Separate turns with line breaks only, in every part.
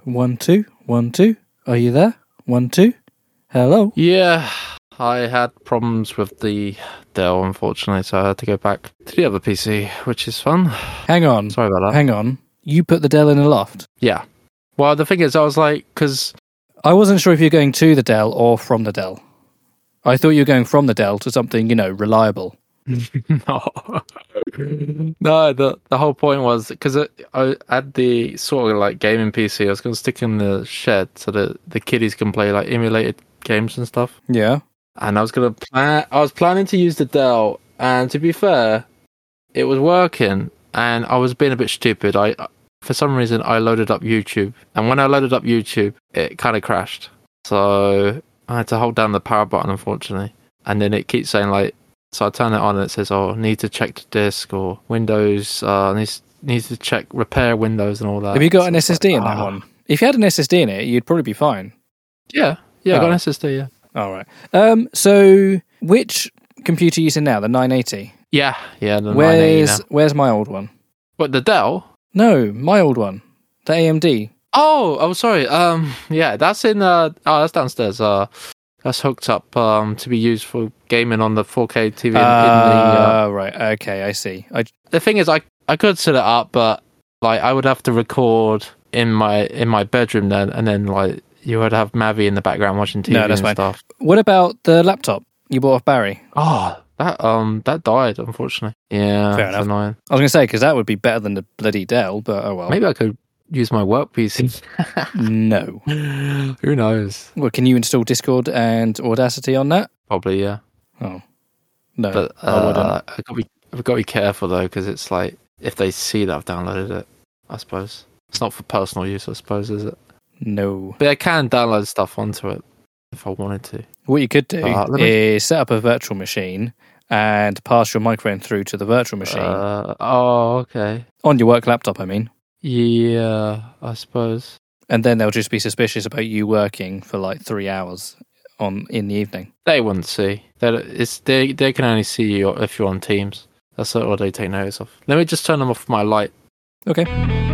1, 2, 1, 2. Are you there? 1, 2. Hello?
Yeah, I had problems with the Dell, unfortunately, so I had to go back to the other PC, which is fun.
Hang on.
Sorry about that.
Hang on. You put the Dell in a loft?
Yeah. Well, the thing is, I was like, because...
I wasn't sure if you're going to the Dell or from the Dell. I thought you were going from the Dell to something, reliable.
No, the whole point was, because I had the sort of like gaming PC, I was going to stick in the shed so that the kiddies can play like emulated games and stuff.
Yeah.
And I was planning to use the Dell, and to be fair, it was working, and I was being a bit stupid. For some reason, I loaded up YouTube, and when I loaded up YouTube, it kind of crashed. So I had to hold down the power button, unfortunately, and then it keeps saying like, so I turn it on and it says, "Oh, need to check the disk," or Windows needs to check repair Windows and all that.
Have you got an SSD in that one? If you had an SSD in it, you'd probably be fine.
Yeah, I got an SSD. Yeah.
All right. So which computer are you using now? The 980.
Yeah. The 980 now.
Where's my old one?
What, the Dell?
No, my old one. The AMD.
Oh, sorry. Yeah, that's in. That's downstairs. That's hooked up to be used for gaming on the 4K TV.
Right. Okay, I see.
The thing is, I could set it up, but like I would have to record in my bedroom then, and then like you would have Mavi in the background watching TV and stuff.
What about the laptop you bought off Barry?
Oh, that died, unfortunately. Yeah,
fair enough.
Annoying.
I was going to say, because that would be better than the bloody Dell, but oh well.
Maybe I could use my work PC.
No.
Who knows?
Well, can you install Discord and Audacity on that?
Probably, yeah.
Oh. No,
but
I wouldn't.
I've got to be careful, though, because it's like, if they see that I've downloaded it, I suppose. It's not for personal use, I suppose, is it?
No.
But I can download stuff onto it if I wanted to.
What you could do is set up a virtual machine and pass your microphone through to the virtual machine.
Okay.
On your work laptop, I mean.
Yeah, I suppose.
And then they'll just be suspicious about you working for like 3 hours in the evening.
They wouldn't see. They can only see you if you're on Teams. That's all they take notice of. Let me just turn them off my light.
Okay.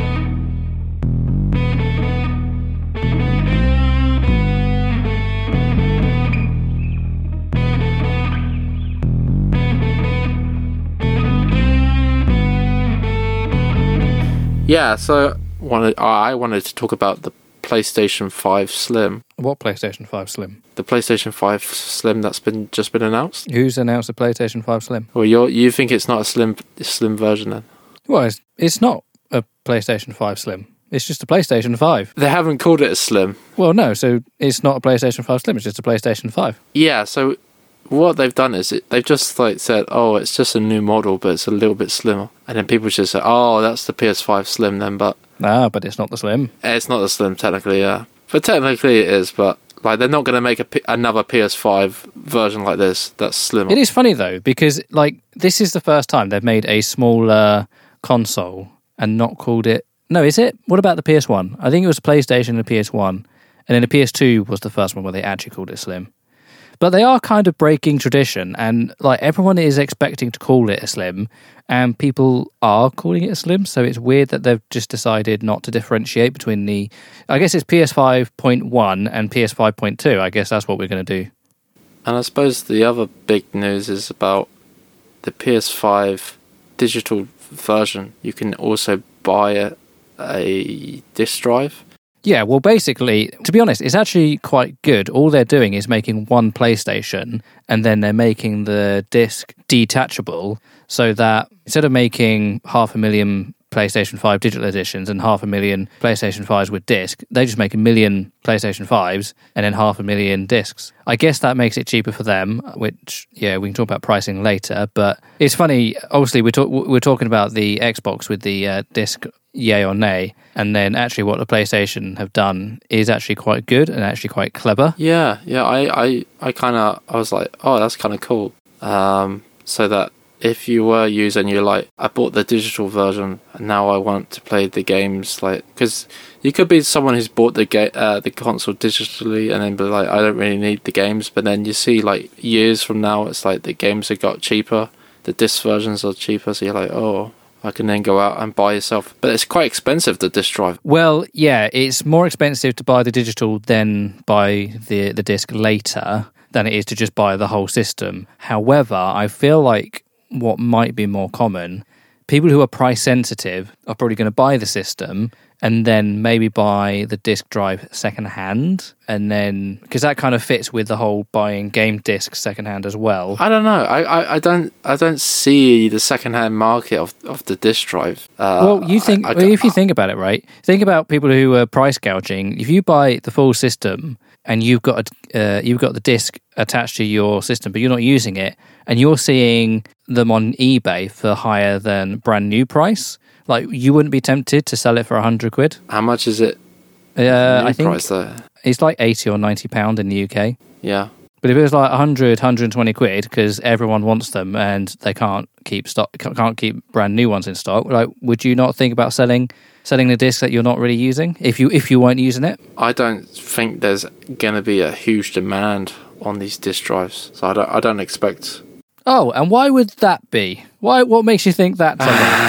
Yeah, so I wanted to talk about the PlayStation 5 Slim.
What PlayStation 5 Slim?
The PlayStation 5 Slim that's just been announced.
Who's announced the PlayStation 5 Slim?
Well, you think it's not a slim version then?
Well, it's not a PlayStation 5 Slim. It's just a PlayStation 5.
They haven't called it a Slim.
Well, no, so it's not a PlayStation 5 Slim, it's just a PlayStation 5.
Yeah, so what they've done is they've just like said, oh, it's just a new model, but it's a little bit slimmer. And then people just say, oh, that's the PS5 Slim then, but...
but it's not the Slim.
It's not the Slim, technically, yeah. But technically it is, but like they're not going to make another PS5 version like this that's slimmer.
It is funny, though, because like this is the first time they've made a smaller console and not called it... No, is it? What about the PS1? I think it was the PlayStation and the PS1, and then the PS2 was the first one where they actually called it Slim. But they are kind of breaking tradition, and like everyone is expecting to call it a Slim, and people are calling it a Slim, so it's weird that they've just decided not to differentiate between the... I guess it's PS5.1 and PS5.2. I guess that's what we're going to do.
And I suppose the other big news is about the PS5 digital version. You can also buy a disc drive.
Yeah, well, basically, to be honest, it's actually quite good. All they're doing is making one PlayStation, and then they're making the disc detachable, so that instead of making 500,000 PlayStation 5 digital editions and 500,000 PlayStation 5s with disc, they just make 1 million PlayStation 5s and then 500,000 discs. I guess that makes it cheaper for them, which, yeah, we can talk about pricing later, but it's funny, obviously we're talking about the Xbox with the disc, yay or nay, and then actually what the PlayStation have done is actually quite good and actually quite clever.
Yeah, I was like, oh, that's kind of cool. So that if you were using, you're like, I bought the digital version and now I want to play the games, like, because you could be someone who's bought the console digitally and then be like, I don't really need the games, but then you see like years from now, it's like the games have got cheaper, the disc versions are cheaper, so you're like, oh, I can then go out and buy yourself. But it's quite expensive, the disc drive.
Well, yeah, it's more expensive to buy the digital than buy the disc later than it is to just buy the whole system. However, I feel like what might be more common, people who are price sensitive are probably going to buy the system and then maybe buy the disc drive secondhand, and then because that kind of fits with the whole buying game discs secondhand as well.
I don't know. I don't see the secondhand market of the disc drive.
Well, you think if you think about it, right? Think about people who are price gouging. If you buy the full system and you've got the disc attached to your system, but you're not using it, and you're seeing them on eBay for higher than brand new price, like you wouldn't be tempted to sell it for £100.
How much is it?
I think
price there?
It's like £80 or £90 in the UK.
Yeah.
But if it was like 100, 120 quid, because everyone wants them and they can't keep brand new ones in stock, like would you not think about selling the disc that you're not really using if you weren't using it?
I don't think there's going to be a huge demand on these disc drives, so I don't expect.
Oh, and why would that be? What makes you think that?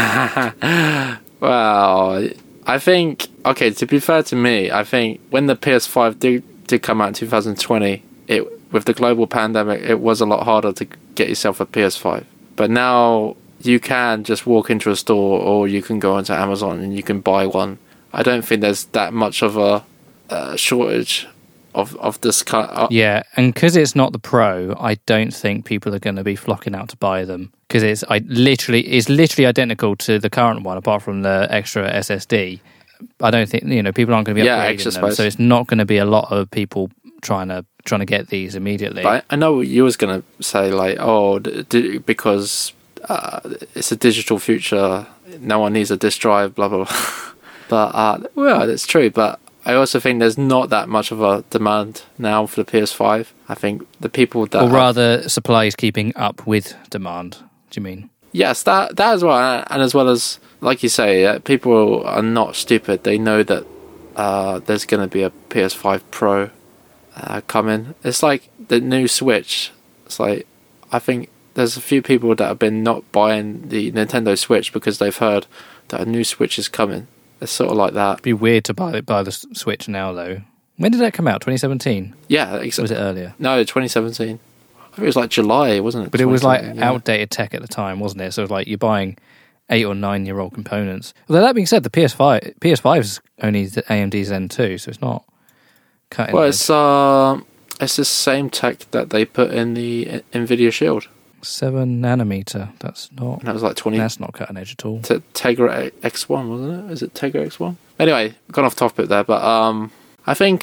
Well, I think, okay, to be fair to me, I think when the PS5 did come out in 2020, with the global pandemic, it was a lot harder to get yourself a PS5. But now you can just walk into a store or you can go onto Amazon and you can buy one. I don't think there's that much of a shortage of this kind.
Yeah, and because it's not the Pro, I don't think people are going to be flocking out to buy them, because it's literally identical to the current one, apart from the extra SSD. I don't think people aren't going to be upgrading them,
space.
So it's not going to be a lot of people trying to get these immediately.
But I know what you was going to say, like, because it's a digital future, no one needs a disc drive, blah blah blah. But well, that's true. But I also think there's not that much of a demand now for the PS5. I think the people that...
Or rather, supply is keeping up with demand, do you mean?
Yes, that as well. And as well as, like you say, people are not stupid. They know that there's going to be a PS5 Pro coming. It's like the new Switch. It's like, I think there's a few people that have been not buying the Nintendo Switch because they've heard that a new Switch is coming. It's sort of like that.
It'd be weird to buy the Switch now, though. When did that come out? 2017?
Yeah, exactly.
Was it earlier?
No, 2017. I think it was like July, wasn't it?
But it was like outdated tech at the time, wasn't it? So it was like you're buying 8 or 9 year old components. Although that being said, the PS5 is only the AMD Zen 2, so it's not cutting edge.
Well, it's the same tech that they put in the Nvidia Shield.
7 nanometer. That's not.
And that was like 20.
That's not cutting edge at all.
Tegra X1, wasn't it? Is it Tegra X1? Anyway, gone off topic there, but I think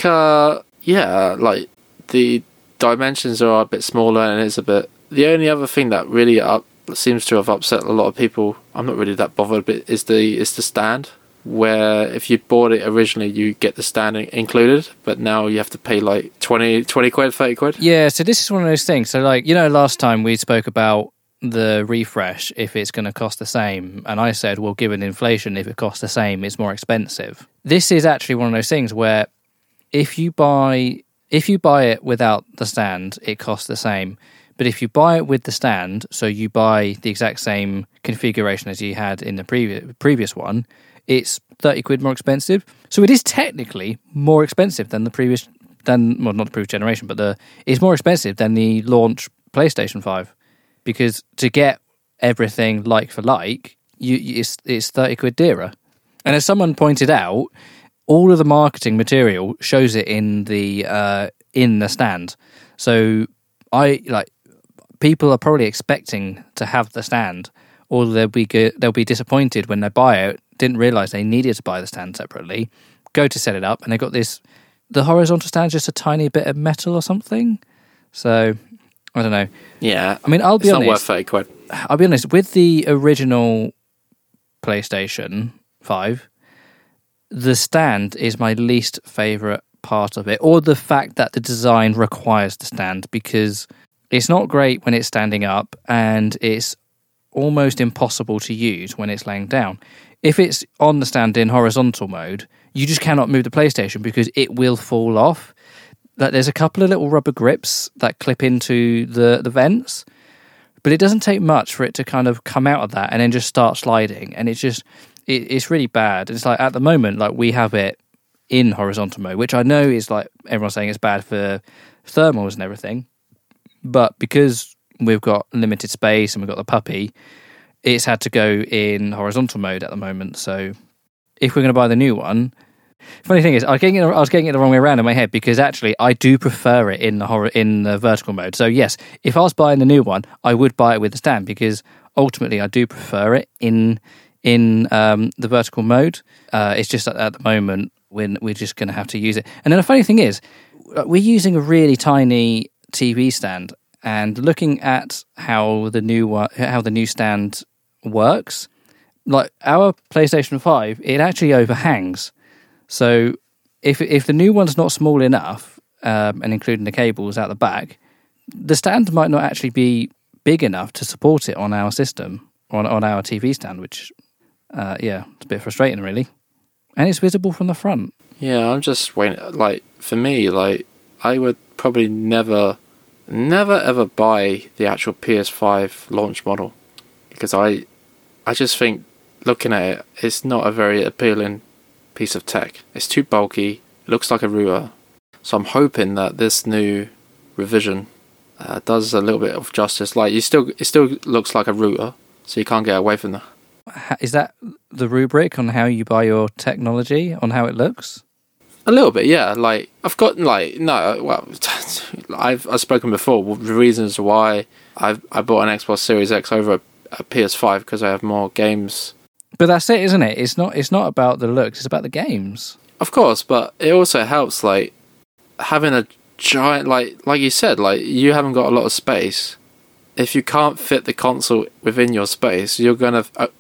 like the dimensions are a bit smaller and it's a bit. The only other thing that really seems to have upset a lot of people, I'm not really that bothered, but is the stand. Where if you bought it originally, you get the stand included, but now you have to pay like 20 quid, 30 quid.
Yeah, so this is one of those things. So like, last time we spoke about the refresh, if it's going to cost the same, and I said, well, given inflation, if it costs the same, it's more expensive. This is actually one of those things where if you buy it without the stand, it costs the same. But if you buy it with the stand, so you buy the exact same configuration as you had in the previous one, it's 30 quid more expensive. So it is technically more expensive than not the previous generation, but it's more expensive than the launch PlayStation 5. Because to get everything like for like, it's 30 quid dearer. And as someone pointed out, all of the marketing material shows it in the stand. So people are probably expecting to have the stand, or they'll be disappointed when they buy it, didn't realise they needed to buy the stand separately, go to set it up, and they got the horizontal stand's just a tiny bit of metal or something. So, I don't know.
Yeah.
I mean, I'll be honest.
It's not worth 30 quid.
I'll be honest, with the original PlayStation 5, the stand is my least favourite part of it, or the fact that the design requires the stand, because it's not great when it's standing up, and it's almost impossible to use when it's laying down. If it's on the stand in horizontal mode, you just cannot move the PlayStation because it will fall off. Like, there's a couple of little rubber grips that clip into the vents, But it doesn't take much for it to kind of come out of that and then just start sliding. And it's really bad. It's like at the moment, like we have it in horizontal mode, which I know is like everyone's saying it's bad for thermals and everything. But because we've got limited space and we've got the puppy, it's had to go in horizontal mode at the moment. So if we're going to buy the new one, funny thing is, I was getting it the wrong way around in my head, because actually I do prefer it in the vertical mode. So yes, if I was buying the new one, I would buy it with the stand, because ultimately I do prefer it in the vertical mode. It's just that at the moment we're just going to have to use it. And then the funny thing is, we're using a really tiny TV stand, and looking at how the new stand works, like our PlayStation 5, it actually overhangs. So if the new one's not small enough, and including the cables out the back, the stand might not actually be big enough to support it on our system, on our TV stand, which, it's a bit frustrating, really. And it's visible from the front.
Yeah, I'm just waiting. Like, for me, like, I would probably never ever buy the actual PS5 launch model, because I just think, looking at it, it's not a very appealing piece of tech. It's too bulky, it looks like a router. So I'm hoping that this new revision does a little bit of justice. Like, it still looks like a router, so you can't get away from that.
Is that the rubric on how you buy your technology, on how it looks?
A little bit, yeah. Like, I've got, like, no, well, I've spoken before, the reasons why I bought an Xbox Series X over a PS5, because I have more games.
But that's it, isn't it? It's not about the looks, it's about the games.
Of course, but it also helps, like, having a giant, like you said, like, you haven't got a lot of space. If you can't fit the console within your space, you're gonna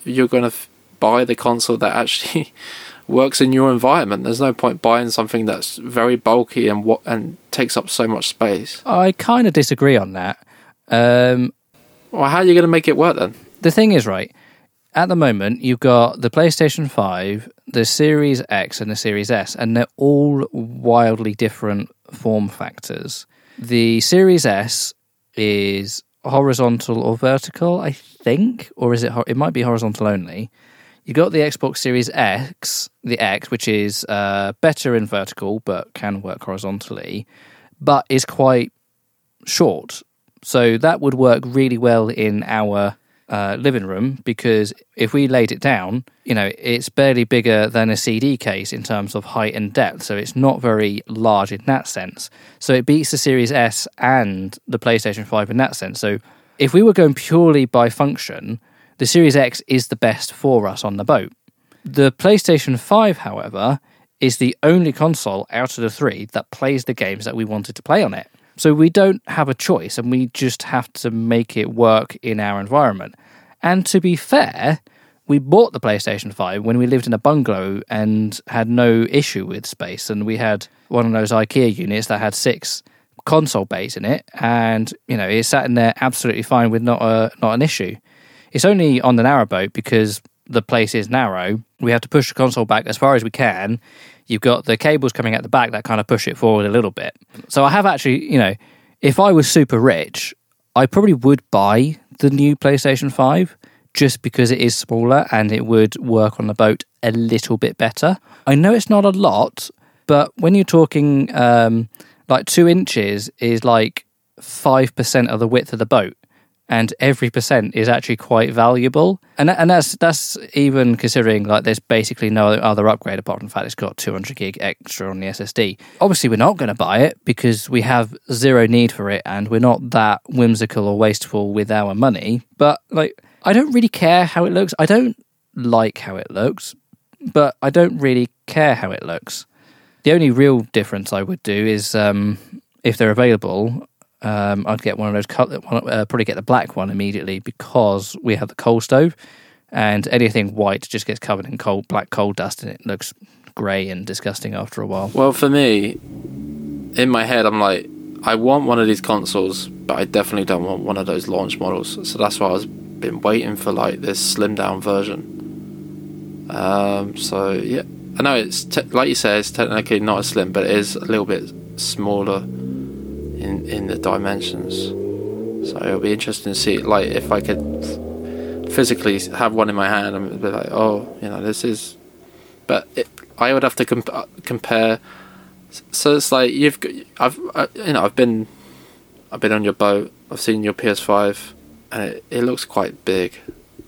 buy the console that actually works in your environment. There's no point buying something that's very bulky and takes up so much space.
I kind of disagree on that.
Well, how are you going to make it work then?
The thing is, right, at the moment, you've got the PlayStation 5, the Series X and the Series S, and they're all wildly different form factors. The Series S is horizontal or vertical, I think, or is it? It might be horizontal only. You got the Xbox Series X, the X, which is better in vertical but can work horizontally, but is quite short. So that would work really well in our living room, because if we laid it down, it's barely bigger than a CD case in terms of height and depth. So it's not very large in that sense. So it beats the Series S and the PlayStation 5 in that sense. So if we were going purely by function, the Series X is the best for us on the boat. The PlayStation 5, however, is the only console out of the three that plays the games that we wanted to play on it. So we don't have a choice, and we just have to make it work in our environment. And to be fair, we bought the PlayStation 5 when we lived in a bungalow and had no issue with space. And we had one of those IKEA units that had 6 console bays in it, and it sat in there absolutely fine with not an issue. It's only on the narrowboat, because the place is narrow, we have to push the console back as far as we can. You've got the cables coming out the back that kind of push it forward a little bit. So I have actually, if I was super rich, I probably would buy the new PlayStation 5, just because it is smaller and it would work on the boat a little bit better. I know it's not a lot, but when you're talking like 2 inches is like 5% of the width of the boat, and every percent is actually quite valuable. And that's even considering like there's basically no other upgrade apart from the fact it's got 200 gig extra on the SSD. Obviously, we're not going to buy it because we have zero need for it, and we're not that whimsical or wasteful with our money. But like, I don't really care how it looks. I don't like how it looks, but I don't really care how it looks. The only real difference I would do is if they're available, I'd get one of those, probably get the black one immediately, because we have the coal stove, and anything white just gets covered in black coal dust, and it looks grey and disgusting after a while.
Well, for me, in my head, I'm like, I want one of these consoles, but I definitely don't want one of those launch models. So that's why I've been waiting for like this slimmed down version. So yeah, I know it's like you say, it's technically not as slim, but it is a little bit smaller in the dimensions. So it'll be interesting to see, like, if I could physically have one in my hand and be like, oh, this is. But I would have to compare. So it's like I've been on your boat. I've seen your PS5, and it looks quite big.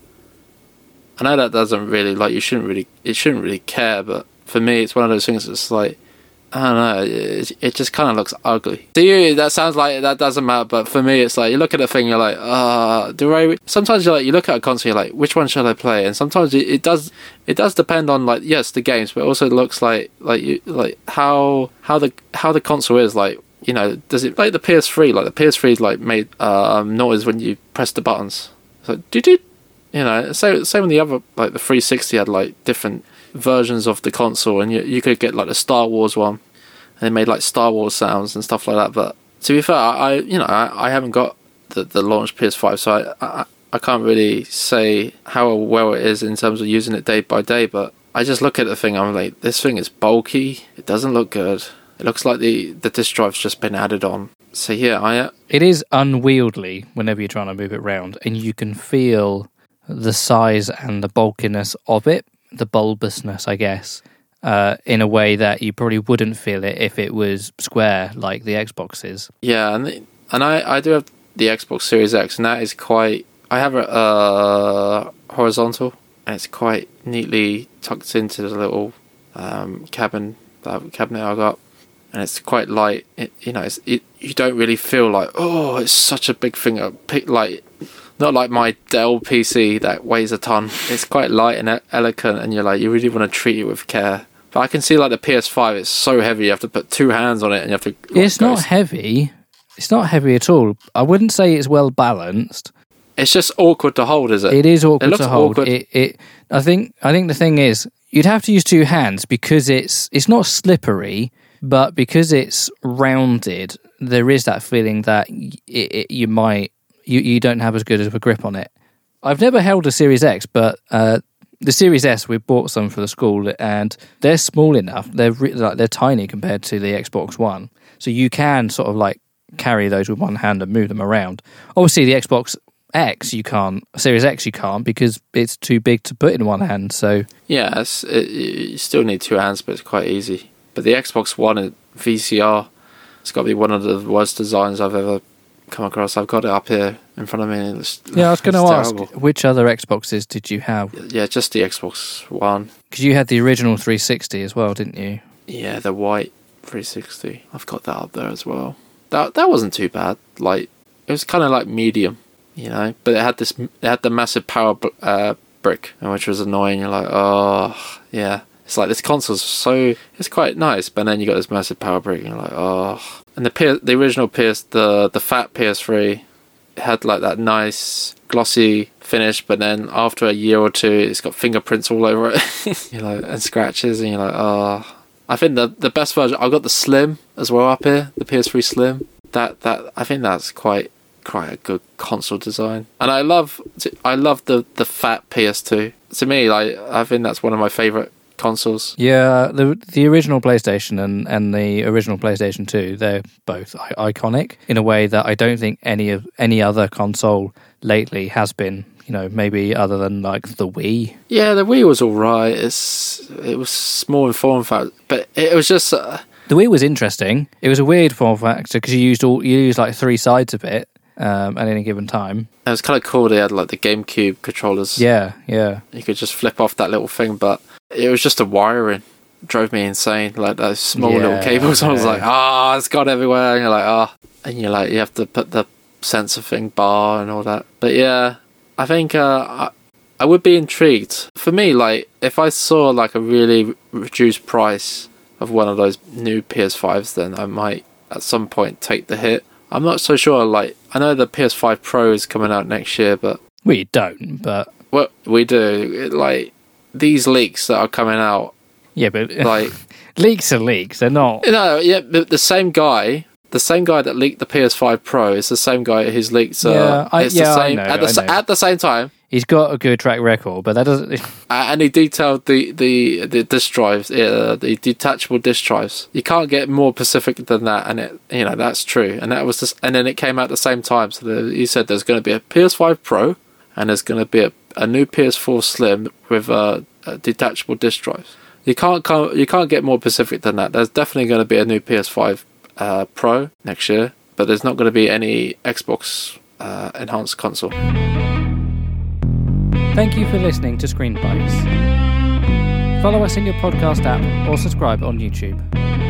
I know that doesn't really, like, it shouldn't really care, but for me, it's one of those things that's like, I don't know, it just kind of looks ugly. To you, that sounds like that doesn't matter, but for me, it's like, you look at the thing, you're like, sometimes you look at a console, you're like, which one should I play? And sometimes it does depend on, like, yes, the games, but it also looks like how the console is, like, does it, like the PS3, like the PS3 like made noise when you press the buttons, so same with the other, like the 360 had like different versions of the console, and you could get like the Star Wars one, and they made like Star Wars sounds and stuff like that. But to be fair, I haven't got the launch PS5, so I can't really say how well it is in terms of using it day by day. But I just look at the thing, I'm like, this thing is bulky. It doesn't look good. It looks like the disk drive's just been added on. So yeah,
it is unwieldy whenever you're trying to move it around, and you can feel the size and the bulkiness of it, the bulbousness, I guess, in a way that you probably wouldn't feel it if it was square like the Xbox is.
Yeah, and I do have the Xbox Series X, and that is quite. I have a horizontal, and it's quite neatly tucked into the little cabinet I got, and it's quite light. You don't really feel like, oh, it's such a big thing. Like, not like my Dell PC that weighs a ton. It's quite light and elegant, and you really want to treat it with care. But I can see like the PS5, it's so heavy. You have to put two hands on it, and you have to.
It's not heavy. It's not heavy at all. I wouldn't say it's well balanced.
It's just awkward to hold, is it?
It is awkward to hold.
Awkward.
I think the thing is, you'd have to use two hands because it's not slippery, but because it's rounded, there is that feeling that you don't have as good of a grip on it. I've never held a Series X, but the Series S, we bought some for the school, and they're small enough. They're tiny compared to the Xbox One, so you can sort of like carry those with one hand and move them around. Obviously, the Xbox X you can't, Series X you can't, because it's too big to put in one hand. So
yeah, you still need two hands, but it's quite easy. But the Xbox One VCR, it's got to be one of the worst designs I've ever come across. I've got it up here in front of me. I
was going to ask, which other Xboxes did you have?
Yeah, just the Xbox One.
Because you had the original 360 as well, didn't you?
Yeah, the white 360. I've got that up there as well. That wasn't too bad. Like, it was kind of like medium, but it had the massive power brick, which was annoying. You're like, oh yeah. It's like this console's it's quite nice, but then you got this massive power brick, and you're like, oh. And the original the fat PS3, it had like that nice glossy finish, but then after a year or two, it's got fingerprints all over it, and scratches, and you're like, oh. I think the best version, I've got the Slim as well up here, the PS3 Slim. That I think that's quite a good console design, and I love the fat PS2. To me, like, I think that's one of my favorite consoles.
Yeah, the original PlayStation and the original PlayStation 2, they're both iconic in a way that I don't think any other console lately has been. Maybe other than like the Wii. Yeah,
the Wii was alright. It was small in form factor, but it was just.
The Wii was interesting. It was a weird form factor because you used like three sides of it at any given time.
It was kind of cool. They had like the GameCube controllers.
Yeah.
You could just flip off that little thing, but it was just the wiring drove me insane. Like those small little cables. I was like, it's gone everywhere, and you're like, and you're like, you have to put the sensor thing bar and all that. But yeah. I think I would be intrigued. For me, like, if I saw like a really reduced price of one of those new PS5s, then I might at some point take the hit. I'm not so sure. Like, I know the PS5 Pro is coming out next year, but
we don't. But
well, we do. Like, these leaks that are coming out.
Yeah, but
like
leaks are leaks. They're not.
Yeah. The same guy the same guy that leaked the PS5 Pro is the same guy who's leaked.
I know.
At the same time.
He's got a good track record, but that doesn't.
And he detailed the disk drives, the detachable disk drives. You can't get more specific than that, and that's true. And that was just, and then it came out at the same time. So he said there's going to be a PS5 Pro, and there's going to be a new PS4 Slim with detachable disk drives. You can't get more specific than that. There's definitely going to be a new PS5 Pro next year, but there's not going to be any Xbox enhanced console.
Thank you for listening to Screen Bites. Follow us in your podcast app or subscribe on YouTube.